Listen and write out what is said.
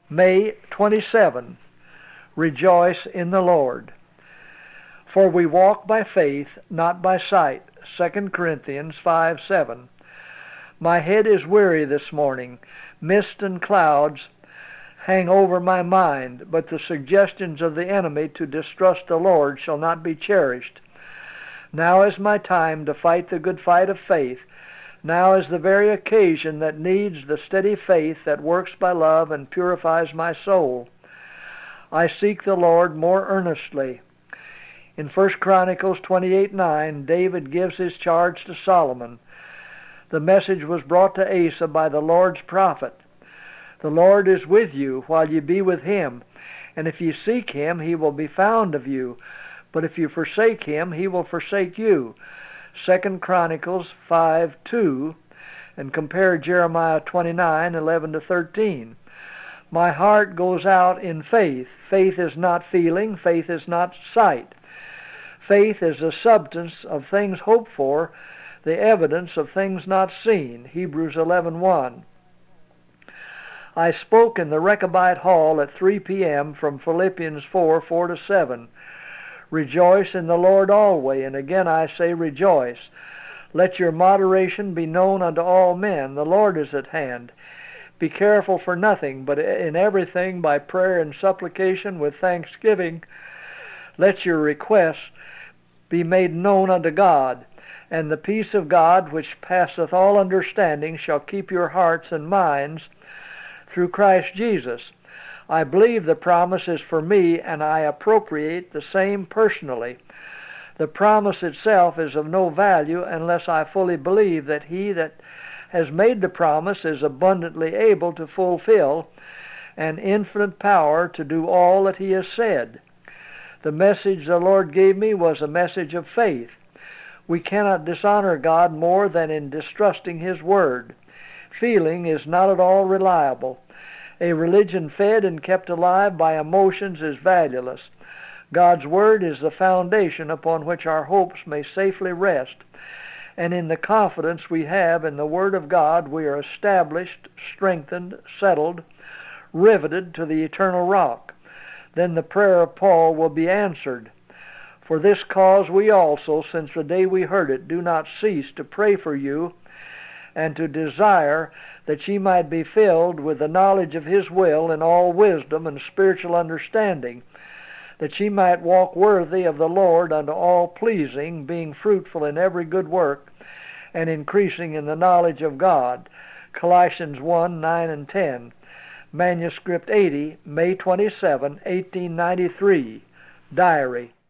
May 27. Rejoice in the Lord. For we walk by faith, not by sight. 2 Corinthians 5:7. My head is weary this morning. Mist and clouds hang over my mind, but the suggestions of the enemy to distrust the Lord shall not be cherished. Now is my time to fight the good fight of faith. Now is the very occasion that needs the steady faith that works by love and purifies my soul. I seek the Lord more earnestly. In 1 Chronicles 28:9, David gives his charge to Solomon. The message was brought to Asa by the Lord's prophet. The Lord is with you while ye be with him, and if ye seek him, he will be found of you. But if you forsake him, he will forsake you. 2 Chronicles 5:2, and compare Jeremiah 29:11-13. My heart goes out in faith. Faith is not feeling. Faith is not sight. Faith is the substance of things hoped for, the evidence of things not seen. Hebrews 11:1. I spoke in the Rechabite Hall at 3 p.m. from Philippians 4:4-7. Rejoice in the Lord always, and again I say rejoice. Let your moderation be known unto all men. The Lord is at hand. Be careful for nothing, but in everything by prayer and supplication with thanksgiving, let your requests be made known unto God. And the peace of God, which passeth all understanding, shall keep your hearts and minds through Christ Jesus. I believe the promise is for me, and I appropriate the same personally. The promise itself is of no value unless I fully believe that he that has made the promise is abundantly able to fulfill and infinite power to do all that he has said. The message the Lord gave me was a message of faith. We cannot dishonor God more than in distrusting his word. Feeling is not at all reliable. A religion fed and kept alive by emotions is valueless. God's word is the foundation upon which our hopes may safely rest, and in the confidence we have in the word of God we are established, strengthened, settled, riveted to the eternal rock. Then the prayer of Paul will be answered. For this cause we also, since the day we heard it, do not cease to pray for you, and to desire that ye might be filled with the knowledge of his will in all wisdom and spiritual understanding, that ye might walk worthy of the Lord unto all pleasing, being fruitful in every good work, and increasing in the knowledge of God. Colossians 1:9-10. Manuscript 80, May 27, 1893. Diary.